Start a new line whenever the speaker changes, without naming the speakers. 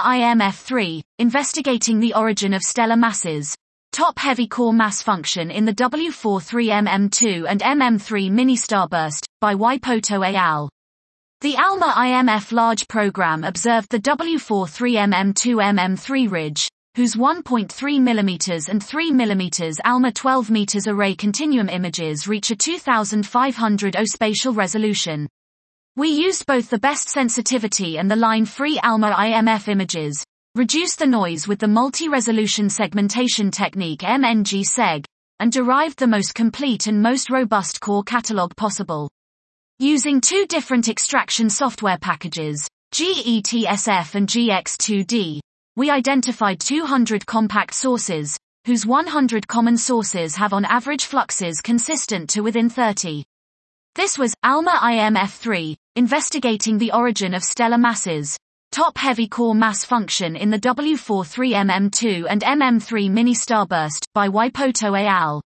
ALMA IMF3, investigating the origin of stellar masses. Top heavy core mass function in the W43MM2 and MM3 mini starburst, by Waipoto et al. The ALMA IMF large program observed the W43MM2-MM3 ridge, whose 1.3 mm and 3 mm ALMA 12 m array continuum images reach a 2500 O spatial resolution. We used both the best sensitivity and the line-free ALMA IMF images, reduced the noise with the multi-resolution segmentation technique MNG-SEG, and derived the most complete and most robust core catalog possible. Using two different extraction software packages, GETSF and GX2D, we identified 200 compact sources, whose 100 common sources have on average fluxes consistent to within 30. This was ALMA IMF3, investigating the origin of stellar masses. Top heavy core mass function in the W43MM2 and MM3 mini starburst, by Waipoto et al.